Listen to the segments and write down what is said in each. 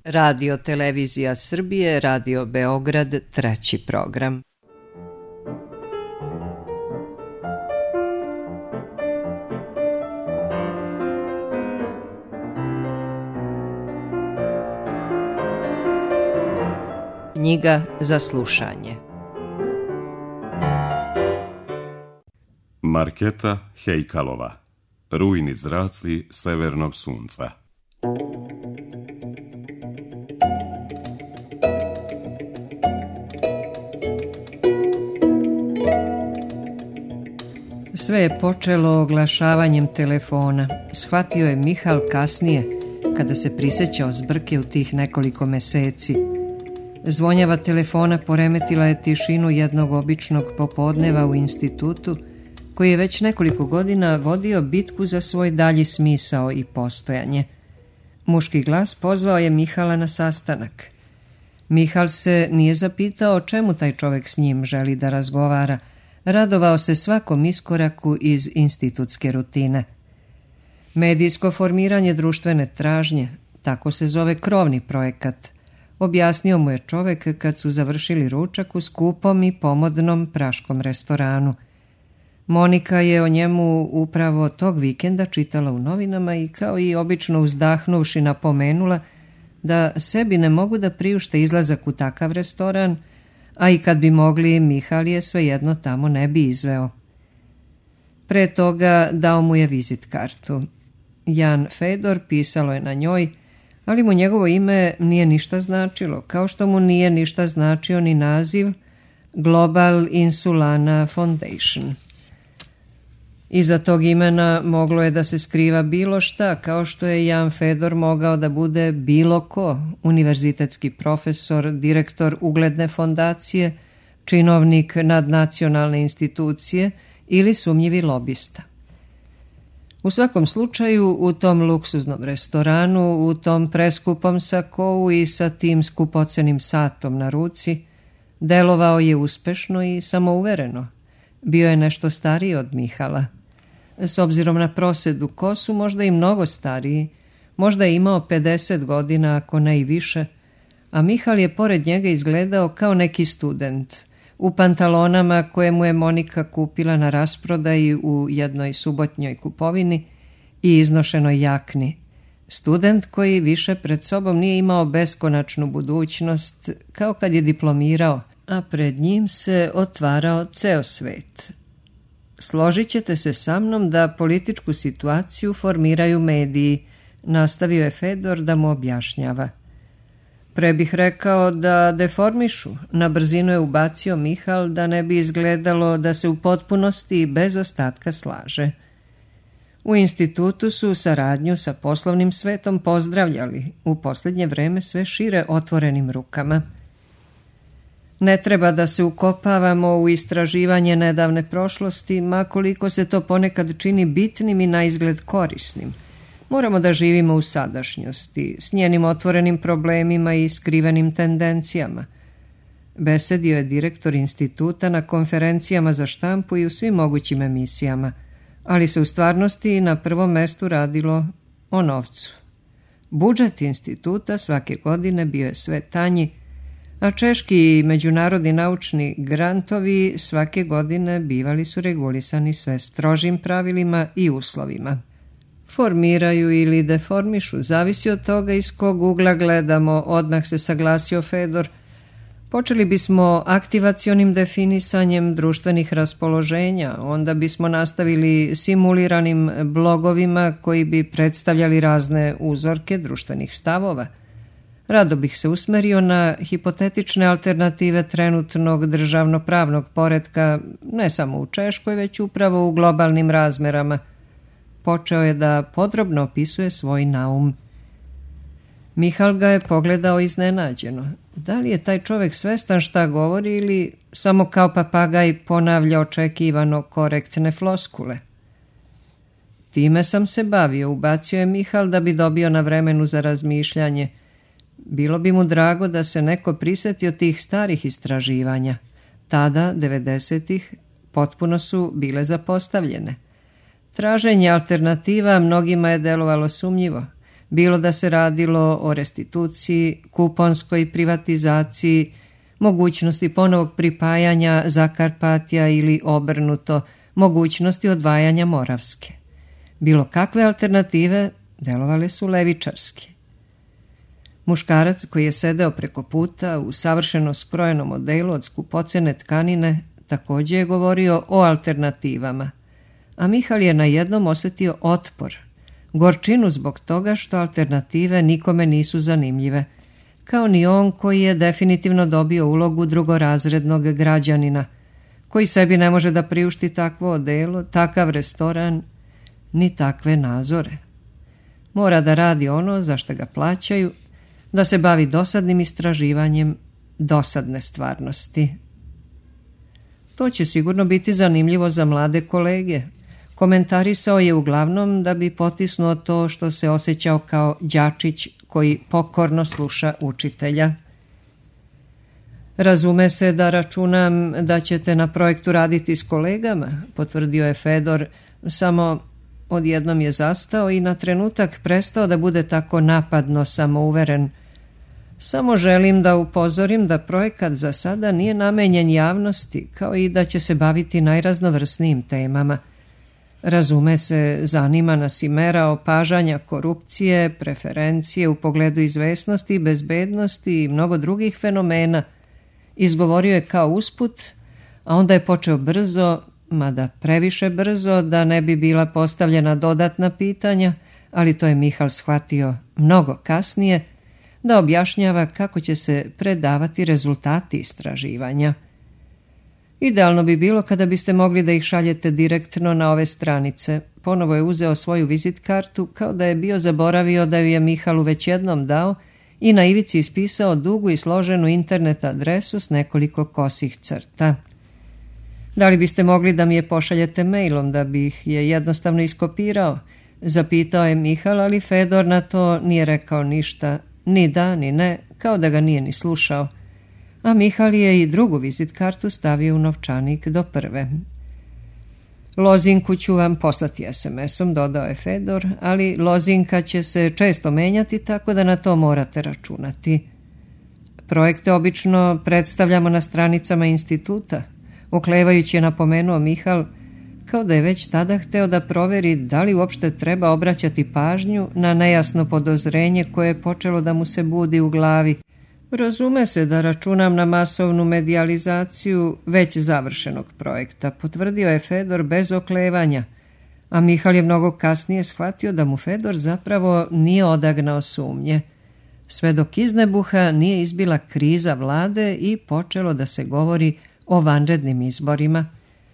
Radio Televizija Srbije, Radio Beograd, treći program. Knjiga za slušanje. Marketa Hejkalova. Rujni zraci severnog sunca. Sve je počelo oglašavanjem telefona. Shvatio je Mihal kasnije, kada se prisjećao zbrke u tih nekoliko meseci. Zvonjava telefona poremetila je tišinu jednog običnog popodneva u institutu, koji je već nekoliko godina vodio bitku za svoj dalji smisao i postojanje. Muški glas pozvao je Mihala na sastanak. Mihal se nije zapitao čemu taj čovjek s njim želi da razgovara. Radovao se svakom iskoraku iz institutske rutine. Medijsko formiranje društvene tražnje, tako se zove krovni projekat, objasnio mu je čovjek kad su završili ručak u skupom i pomodnom praškom restoranu. Monika je o njemu upravo tog vikenda čitala u novinama i kao i obično uzdahnuvši napomenula da sebi ne mogu da priušte izlazak u takav restoran, a i kad bi mogli, Mihal je svejedno tamo ne bi izveo. Pre toga dao mu je vizit kartu. Jan Fedor pisalo je na njoj, ali mu njegovo ime nije ništa značilo, kao što mu nije ništa značio ni naziv Global Insulana Foundation. Iza tog imena moglo je da se skriva bilo šta, kao što je Jan Fedor mogao da bude bilo ko, univerzitetski profesor, direktor ugledne fondacije, činovnik nadnacionalne institucije ili sumnjivi lobista. U svakom slučaju, u tom luksuznom restoranu, u tom preskupom sakou i sa tim skupocenim satom na ruci, delovao je uspešno i samouvereno. Bio je nešto stariji od Mihala. S obzirom na prosedu kosu, možda i mnogo stariji, možda je imao 50 godina, ako ne i više, a Mihal je pored njega izgledao kao neki student, u pantalonama koje mu je Monika kupila na rasprodaji u jednoj subotnjoj kupovini i iznošenoj jakni. Student koji više pred sobom nije imao beskonačnu budućnost, kao kad je diplomirao, a pred njim se otvarao ceo svet. Složit ćete se sa mnom da političku situaciju formiraju mediji, nastavio je Fedor da mu objašnjava. Pre bih rekao da deformišu, na brzinu je ubacio Mihal da ne bi izgledalo da se u potpunosti i bez ostatka slaže. U institutu su saradnju sa poslovnim svetom pozdravljali, u posljednje vreme sve šire otvorenim rukama. Ne treba da se ukopavamo u istraživanje nedavne prošlosti, ma koliko se to ponekad čini bitnim i naizgled korisnim. Moramo da živimo u sadašnjosti, s njenim otvorenim problemima i skrivenim tendencijama. Besedio je direktor instituta na konferencijama za štampu i u svim mogućim emisijama, ali se u stvarnosti na prvom mestu radilo o novcu. Budžet instituta svake godine bio je sve tanji, a češki i međunarodni naučni grantovi svake godine bivali su regulisani sve strožim pravilima i uslovima. Formiraju ili deformišu, zavisi od toga iz kog ugla gledamo, odmah se saglasio Fedor. Počeli bismo aktivacionim definisanjem društvenih raspoloženja, onda bismo nastavili simuliranim blogovima koji bi predstavljali razne uzorke društvenih stavova. Rado bih se usmerio na hipotetične alternative trenutnog državno-pravnog poretka, ne samo u Češkoj, već upravo u globalnim razmerama. Počeo je da podrobno opisuje svoj naum. Mihal ga je pogledao iznenađeno. Da li je taj čovjek svestan šta govori ili samo kao papagaj ponavlja očekivano korektne floskule? Time sam se bavio, ubacio je Mihal da bi dobio na vremenu za razmišljanje. Bilo bi mu drago da se neko prisjetio tih starih istraživanja. Tada, 90-ih, potpuno su bile zapostavljene. Traženje alternativa mnogima je delovalo sumnjivo. bilo da se radilo o restituciji, kuponskoj privatizaciji, mogućnosti ponovog pripajanja Zakarpatja ili obrnuto, mogućnosti odvajanja Moravske. Bilo kakve alternative delovale su levičarski. Muškarac koji je sedeo preko puta u savršeno skrojenom odelu od skupocene tkanine također je govorio o alternativama, a Mihal je na jednom osjetio otpor, gorčinu zbog toga što alternative nikome nisu zanimljive, kao ni on koji je definitivno dobio ulogu drugorazrednog građanina, koji sebi ne može da priušti takvo odelo, takav restoran, ni takve nazore. Mora da radi ono za što ga plaćaju, da se bavi dosadnim istraživanjem dosadne stvarnosti. To će sigurno biti zanimljivo za mlade kolege. Komentarisao je uglavnom da bi potisnuo to što se osjećao kao đačić koji pokorno sluša učitelja. Razume se da računam da ćete na projektu raditi s kolegama, potvrdio je Fedor, samo odjednom je zastao i na trenutak prestao da bude tako napadno samouveren. Samo želim da upozorim da projekat za sada nije namenjen javnosti, kao i da će se baviti najraznovrsnijim temama. Razume se, zanima nas i mera opažanja korupcije, preferencije u pogledu izvesnosti, bezbednosti i mnogo drugih fenomena. Izgovorio je kao usput, a onda je počeo brzo, mada previše brzo, da ne bi bila postavljena dodatna pitanja, ali to je Mihal shvatio mnogo kasnije, da objašnjava kako će se predavati rezultati istraživanja. Idealno bi bilo kada biste mogli da ih šaljete direktno na ove stranice. Ponovo je uzeo svoju vizit kartu kao da je bio zaboravio da ju je Mihalu već jednom dao i na ivici ispisao dugu i složenu internet adresu s nekoliko kosih crta. Da li biste mogli da mi je pošaljete mailom da bih je jednostavno iskopirao? Zapitao je Mihal, ali Fedor na to nije rekao ništa, ni da, ni ne, kao da ga nije ni slušao. A Mihal je i drugu vizit kartu stavio u novčanik do prve. Lozinku ću vam poslati SMS-om, dodao je Fedor, ali lozinka će se često menjati, tako da na to morate računati. Projekte obično predstavljamo na stranicama instituta, oklevajući je napomenuo Mihal, kao da je već tada hteo da proveri da li uopšte treba obraćati pažnju na nejasno podozrenje koje je počelo da mu se budi u glavi. Razume se da računam na masovnu medijalizaciju već završenog projekta, potvrdio je Fedor bez oklevanja, a Mihal je mnogo kasnije shvatio da mu Fedor zapravo nije odagnao sumnje. Sve dok iz nebuha nije izbila kriza vlade i počelo da se govori o vanrednim izborima.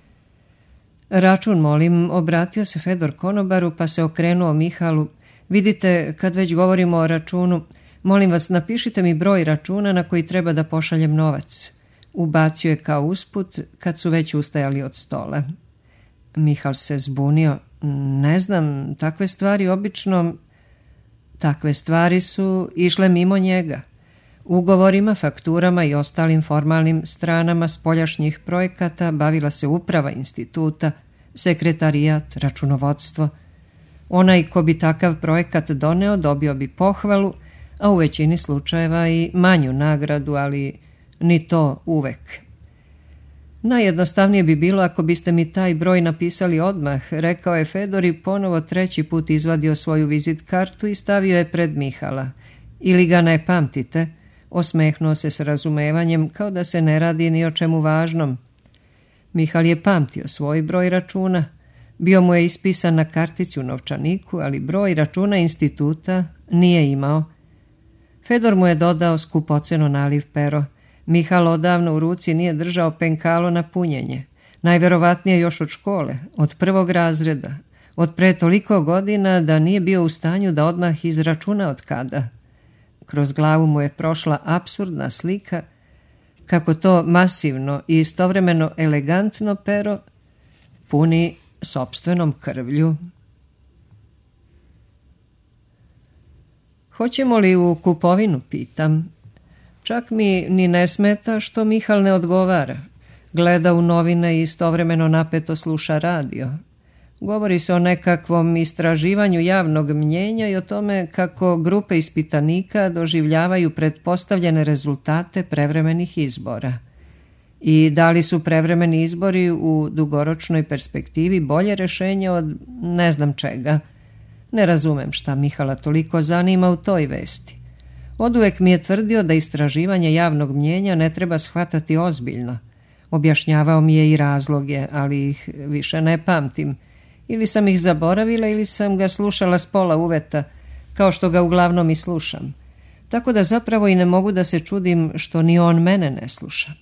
Račun, molim, obratio se Fedor konobaru pa se okrenuo Mihalu. Vidite, kad već govorimo o računu, molim vas, napišite mi broj računa na koji treba da pošaljem novac. Ubacio je kao usput kad su već ustajali od stola. Mihal se zbunio. Ne znam, takve stvari obično... Takve stvari su išle mimo njega. Ugovorima, fakturama i ostalim formalnim stranama spoljašnjih projekata bavila se uprava instituta, sekretarijat, računovodstvo. Onaj ko bi takav projekat doneo dobio bi pohvalu, a u većini slučajeva i manju nagradu, ali ni to uvek. Najjednostavnije bi bilo ako biste mi taj broj napisali odmah, rekao je Fedor i ponovo treći put izvadio svoju vizit kartu i stavio je pred Mihala. Ili ga ne pamtite? Osmehnuo se s razumevanjem kao da se ne radi ni o čemu važnom. Mihal je pamtio svoj broj računa. Bio mu je ispisan na kartici u novčaniku, ali broj računa instituta nije imao. Fedor mu je dodao skupoceno naliv pero. Mihal odavno u ruci nije držao penkalo na punjenje. Najverovatnije još od škole, od prvog razreda, od pre toliko godina da nije bio u stanju da odmah izračuna od kada. Kroz glavu mu je prošla apsurdna slika kako to masivno i istovremeno elegantno pero puni sopstvenom krvlju. Hoćemo li u kupovinu, pitam. Čak mi ni ne smeta što Mihal ne odgovara. Gleda u novine i istovremeno napeto sluša radio. Govori se o nekakvom istraživanju javnog mnjenja i o tome kako grupe ispitanika doživljavaju pretpostavljene rezultate prevremenih izbora. I da li su prevremeni izbori u dugoročnoj perspektivi bolje rješenje od ne znam čega. Ne razumem šta Mihala toliko zanima u toj vesti. Oduvek mi je tvrdio da istraživanje javnog mnjenja ne treba shvatati ozbiljno. Objašnjavao mi je i razloge, ali ih više ne pamtim. Ili sam ih zaboravila ili sam ga slušala s pola uveta, kao što ga uglavnom i slušam. Tako da zapravo i ne mogu da se čudim što ni on mene ne sluša.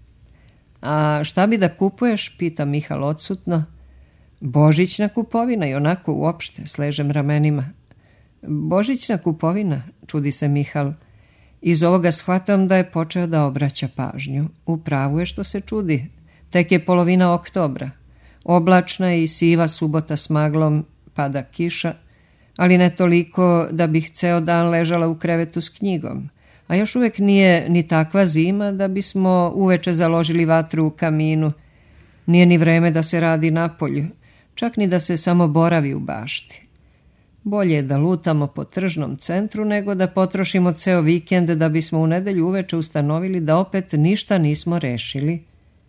A šta bi da kupuješ, pita Mihal odsutno. Božićna kupovina i onako uopšte, sležem ramenima. Božićna kupovina, čudi se Mihal. Iz ovoga shvatam da je počeo da obraća pažnju. U pravu je što se čudi. Tek je polovina oktobra. Oblačna i siva subota s maglom, pada kiša, ali ne toliko da bih ceo dan ležala u krevetu s knjigom. A još uvijek nije ni takva zima da bismo uveče založili vatru u kaminu. Nije ni vreme da se radi napolju, čak ni da se samo boravi u bašti. Bolje je da lutamo po tržnom centru nego da potrošimo ceo vikend da bismo u nedelju uveče ustanovili da opet ništa nismo rešili.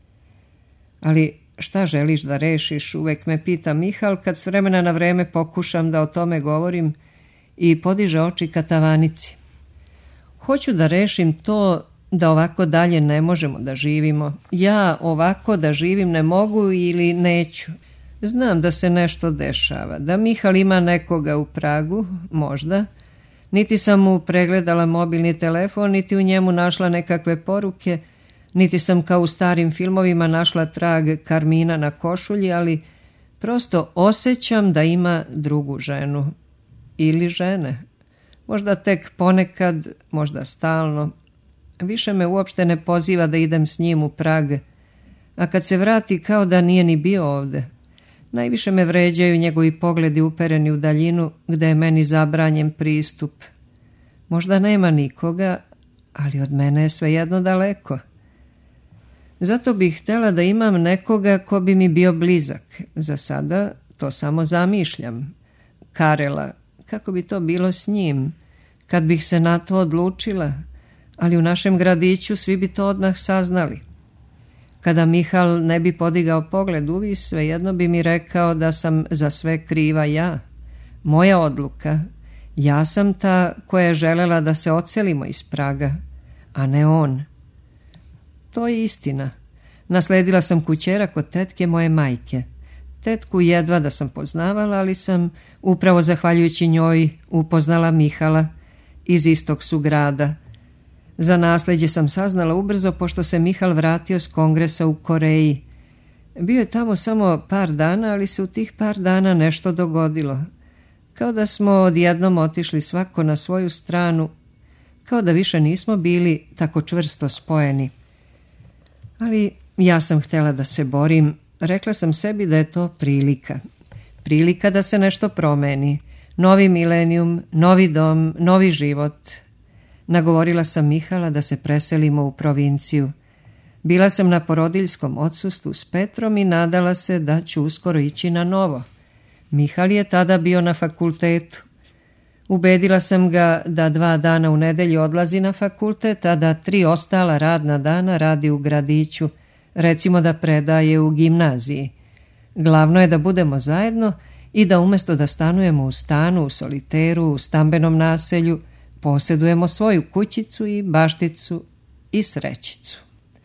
Ali šta želiš da rešiš, uvek me pita Mihal kad s vremena na vreme pokušam da o tome govorim i podiže oči ka tavanici. Hoću da rešim to da ovako dalje ne možemo da živimo. Ja ovako da živim ne mogu ili neću. Znam da se nešto dešava, da Mihal ima nekoga u Pragu, možda. Niti sam mu pregledala mobilni telefon, niti u njemu našla nekakve poruke, niti sam kao u starim filmovima našla trag karmina na košulji, ali prosto osjećam da ima drugu ženu. Ili žene. Možda tek ponekad, možda stalno. Više me uopšte ne poziva da idem s njim u Prag, a kad se vrati kao da nije ni bio ovde. Najviše me vređaju njegovi pogledi upereni u daljinu gde je meni zabranjen pristup. Možda nema nikoga, ali od mene je svejedno daleko. Zato bih htjela da imam nekoga ko bi mi bio blizak. Za sada to samo zamišljam. Karela, kako bi to bilo s njim? Kad bih se na to odlučila, ali u našem gradiću svi bi to odmah saznali. Kada Mihal ne bi podigao pogled uvis, svejedno bi mi rekao da sam za sve kriva ja. Moja odluka. Ja sam ta koja je želela da se odselimo iz Praga, a ne on. To je istina. Nasledila sam kućera kod tetke moje majke. Tetku jedva da sam poznavala, ali sam upravo zahvaljujući njoj upoznala Mihala. Iz istog su grada. Za nasleđe sam saznala ubrzo pošto se Mihal vratio s kongresa u Koreji. Bio je tamo samo par dana, ali se u tih par dana nešto dogodilo. Kao da smo odjednom otišli svako na svoju stranu, kao da više nismo bili tako čvrsto spojeni. Ali ja sam htjela da se borim. Rekla sam sebi da je to prilika. Prilika da se nešto promeni. Novi milenijum, novi dom, novi život. Nagovorila sam Mihala da se preselimo u provinciju. Bila sam na porodiljskom odsustvu s Petrom i nadala se da ću uskoro ići na novo. Mihal je tada bio na fakultetu. Ubedila sam ga da 2 dana u nedelju odlazi na fakultet, a da 3 ostala radna dana radi u gradiću, recimo da predaje u gimnaziji. Glavno je da budemo zajedno i da umjesto da stanujemo u stanu, u soliteru, u stambenom naselju, posjedujemo svoju kućicu i bašticu i srećicu.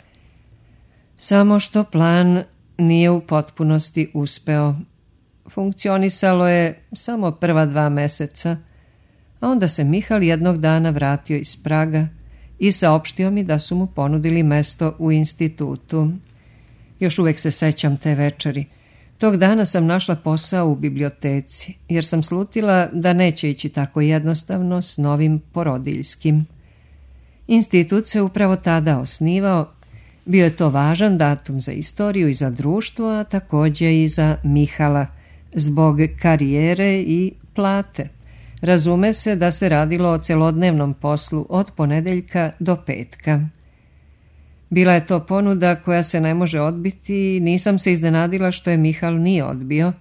Samo što plan nije u potpunosti uspeo. Funkcionisalo je samo prva 2 meseca, a onda se Mihal jednog dana vratio iz Praga i saopštio mi da su mu ponudili mesto u institutu. Još uvek se sećam te večeri. Tog dana sam našla posao u biblioteci, jer sam slutila da neće ići tako jednostavno s novim porodiljskim. Institut se upravo tada osnivao. Bio je to važan datum za istoriju i za društvo, a također i za Mihala, zbog karijere i plate. Razume se da se radilo o celodnevnom poslu od ponedeljka do petka. Bila je to ponuda koja se ne može odbiti i nisam se iznenadila što je Mihal nije odbio,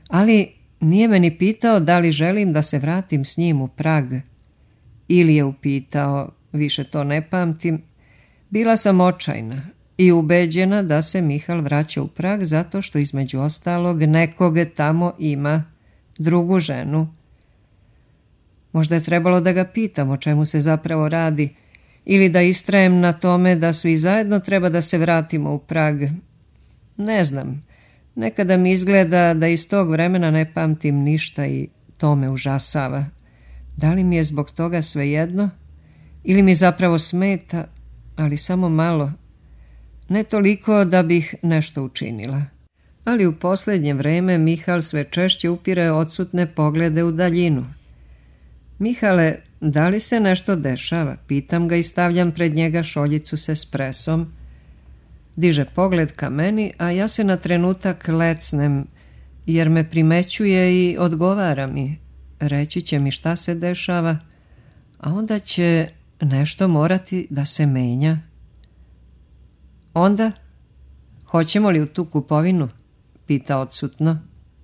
Ali nije me ni pitao da li želim da se vratim s njim u Prag. Ili je upitao, više to ne pamtim. Bila sam očajna i ubeđena da se Mihal vraća u Prag zato što između ostalog nekog tamo ima, drugu ženu. Možda je trebalo da ga pitam o čemu se zapravo radi ili da istrajem na tome da svi zajedno treba da se vratimo u Prag. Ne znam, nekada mi izgleda da iz tog vremena ne pamtim ništa i to me užasava. Da li mi je zbog toga svejedno ili mi zapravo smeta, ali samo malo. Ne toliko da bih nešto učinila. Ali u posljednje vreme Mihal sve češće upire odsutne poglede u daljinu. Mihale, da li se nešto dešava? Pitam ga i stavljam pred njega šoljicu s espresom. Diže pogled ka meni, a ja se na trenutak lecnem, jer me primećuje i odgovara mi. Reći će mi šta se dešava, a onda će nešto morati da se menja. Onda, hoćemo li u tu kupovinu? Pita odsutno.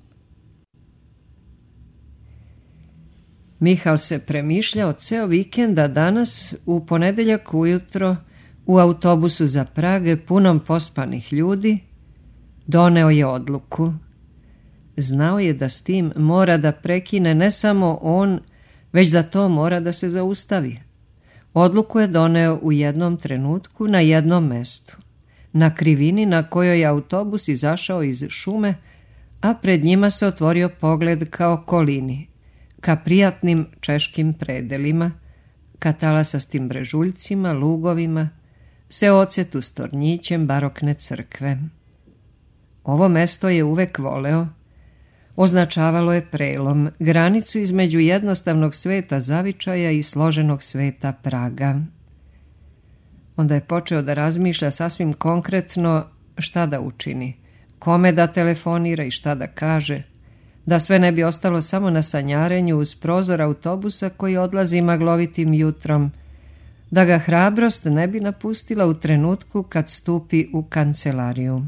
Mihal se premišljao ceo vikend, a danas, u ponedeljak ujutro, u autobusu za Prag, punom pospanih ljudi, doneo je odluku. Znao je da s tim mora da prekine ne samo on, već da to mora da se zaustavi. Odluku je doneo u jednom trenutku na jednom mestu. Na krivini na kojoj je autobus izašao iz šume, a pred njima se otvorio pogled ka okolini, ka prijatnim češkim predelima, ka talasastim brežuljcima, lugovima, seocetu s tornjićem barokne crkve. Ovo mesto je uvek voleo. Označavalo je prelom, granicu između jednostavnog sveta zavičaja i složenog sveta Praga. Onda je počeo da razmišlja sasvim konkretno šta da učini, kome da telefonira i šta da kaže, da sve ne bi ostalo samo na sanjarenju uz prozor autobusa koji odlazi maglovitim jutrom, da ga hrabrost ne bi napustila u trenutku kad stupi u kancelariju.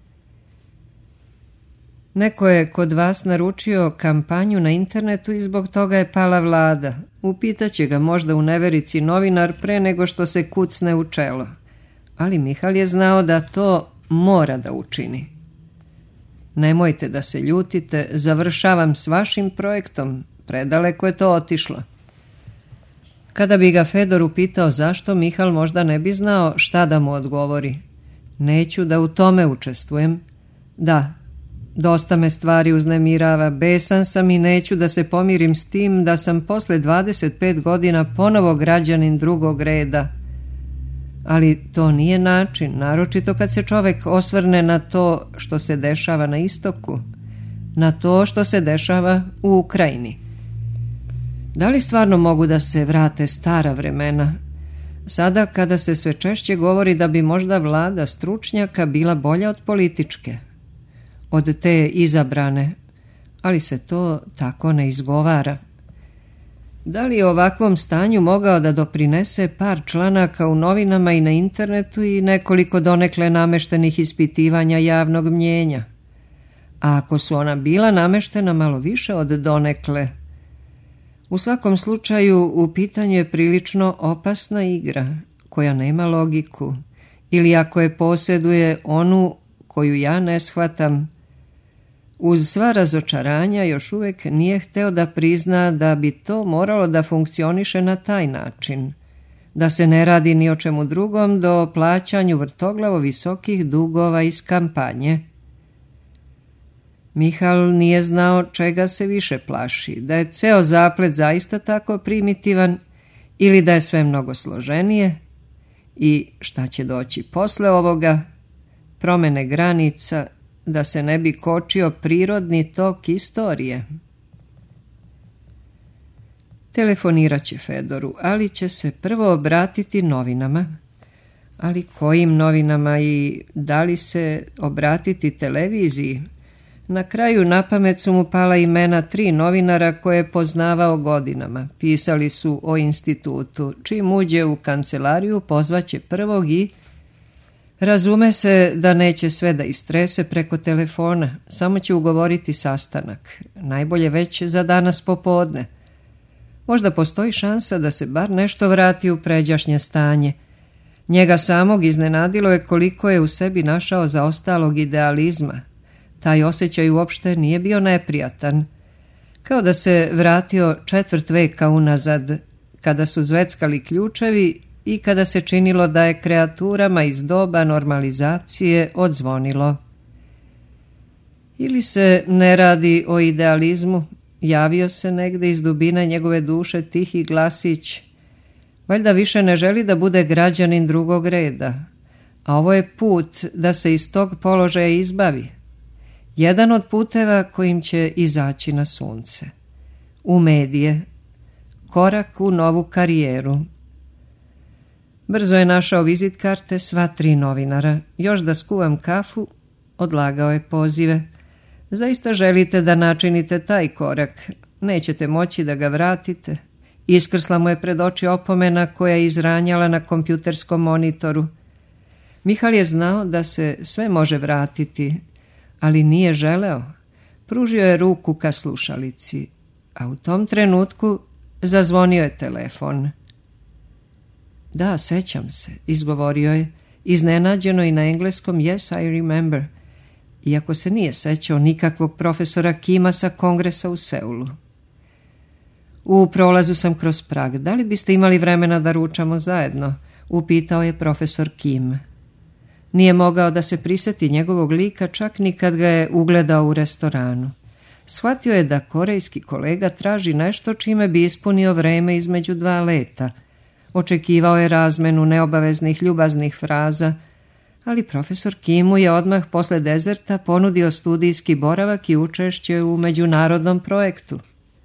Neko je kod vas naručio kampanju na internetu i zbog toga je pala vlada. Upitaće ga možda u neverici novinar pre nego što se kucne u čelo. Ali Mihal je znao da to mora da učini. Nemojte da se ljutite, završavam s vašim projektom, predaleko je to otišlo. Kada bi ga Fedor upitao zašto, Mihal možda ne bi znao šta da mu odgovori. Neću da u tome učestvujem. Da, dosta me stvari uznemirava, besan sam i neću da se pomirim s tim da sam posle 25 godina ponovo građanin drugog reda. Ali to nije način, naročito kad se čovek osvrne na to što se dešava na istoku, na to što se dešava u Ukrajini. Da li stvarno mogu da se vrate stara vremena? Sada kada se sve češće govori da bi možda vlada stručnjaka bila bolja od političke, od te izabrane, ali se to tako ne izgovara. Da li je ovakvom stanju mogao da doprinese par članaka u novinama i na internetu i nekoliko donekle nameštenih ispitivanja javnog mnjenja? A ako su ona bila nameštena malo više od donekle? U svakom slučaju u pitanju je prilično opasna igra koja nema logiku, ili ako je posjeduje onu koju ja ne shvatam. Uz sva razočaranja još uvijek nije hteo da prizna da bi to moralo da funkcioniše na taj način, da se ne radi ni o čemu drugom do plaćanju vrtoglavo visokih dugova iz kampanje. Mihal nije znao čega se više plaši, da je ceo zaplet zaista tako primitivan ili da je sve mnogo složenije i šta će doći posle ovoga, promene granica, da se ne bi kočio prirodni tok istorije. Telefonirat će Fedoru, ali će se prvo obratiti novinama. Ali kojim novinama i da li se obratiti televiziji? Na kraju napamet su mu pala imena 3 novinara koje je poznavao godinama. Pisali su o institutu. Čim uđe u kancelariju pozvaće prvog i Razume se da neće sve da istrese preko telefona, samo će ugovoriti sastanak, najbolje već za danas popodne. Možda postoji šansa da se bar nešto vrati u pređašnje stanje. Njega samog iznenadilo je koliko je u sebi našao zaostalog idealizma. Taj osjećaj uopšte nije bio neprijatan. Kao da se vratio 4 veka unazad, kada su zveckali ključevi i kada se činilo da je kreaturama iz doba normalizacije odzvonilo. Ili se ne radi o idealizmu, javio se negde iz dubina njegove duše tihi glasić. Valjda više ne želi da bude građanin drugog reda, a ovo je put da se iz tog položaja izbavi. Jedan od puteva kojim će izaći na sunce. U medije. Korak u novu karijeru. Brzo je našao vizit karte sva 3 novinara. Još da skuvam kafu, odlagao je pozive. Zaista želite da načinite taj korak. Nećete moći da ga vratite. Iskrsla mu je pred oči opomena koja je izranjala na kompjuterskom monitoru. Mihal je znao da se sve može vratiti, ali nije želeo. Pružio je ruku ka slušalici, a u tom trenutku zazvonio je telefon. Da, sećam se, izgovorio je, iznenađeno i na engleskom yes, I remember, iako se nije sećao nikakvog profesora Kima sa kongresa u Seulu. U prolazu sam kroz Prag. Da li biste imali vremena da ručamo zajedno? Upitao je profesor Kim. Nije mogao da se prisjeti njegovog lika čak ni kad ga je ugledao u restoranu. Shvatio je da korejski kolega traži nešto čime bi ispunio vreme između 2 leta. Očekivao je razmenu neobaveznih ljubaznih fraza, ali profesor Kim mu je odmah posle dezerta ponudio studijski boravak i učešće u međunarodnom projektu.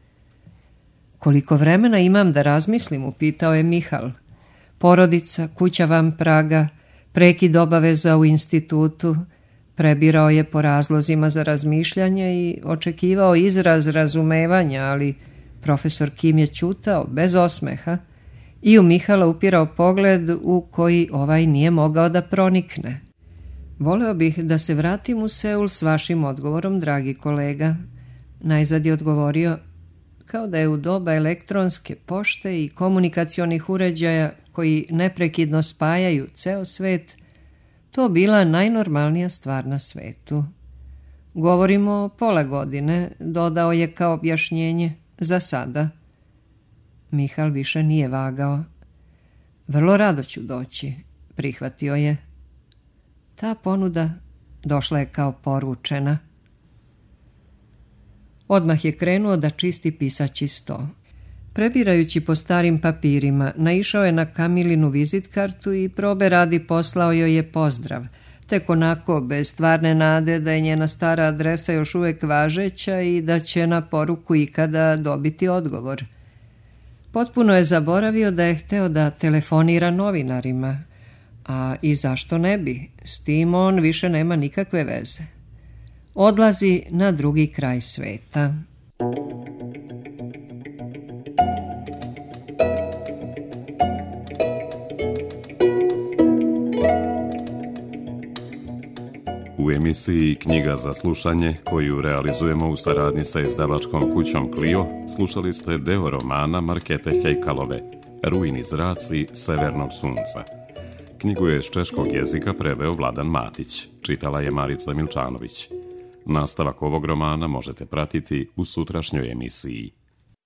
Koliko vremena imam da razmislim, upitao je Mihal. Porodica, kuća van Praga, prekid obaveza u institutu. Prebirao je po razlozima za razmišljanje i očekivao izraz razumevanja, ali profesor Kim je ćutao bez osmeha i u Mihala upirao pogled u koji ovaj nije mogao da pronikne. Voleo bih da se vratim u Seul s vašim odgovorom, dragi kolega. Najzad je odgovorio, kao da je u doba elektronske pošte i komunikacionih uređaja koji neprekidno spajaju ceo svet, to bila najnormalnija stvar na svetu. Govorimo o pola godine, dodao je kao objašnjenje, za sada. Mihal više nije vagao. Vrlo rado ću doći, prihvatio je. Ta ponuda došla je kao poručena. Odmah je krenuo da čisti pisaći sto. Prebirajući po starim papirima, naišao je na Kamilinu vizit kartu i probe radi poslao joj je pozdrav, tek onako bez stvarne nade da je njena stara adresa još uvek važeća i da će na poruku ikada dobiti odgovor. Potpuno je zaboravio da je hteo da telefonira novinarima, a i zašto ne bi, s tim on više nema nikakve veze. Odlazi na drugi kraj sveta. U emisiji Knjiga za slušanje, koju realizujemo u saradnji sa izdavačkom kućom Clio, slušali ste deo romana Markete Hejkalove, Rujni zraci severnog sunca. Knjigu je iz češkog jezika preveo Vladan Matić, čitala je Marica Milčanović. Nastavak ovog romana možete pratiti u sutrašnjoj emisiji.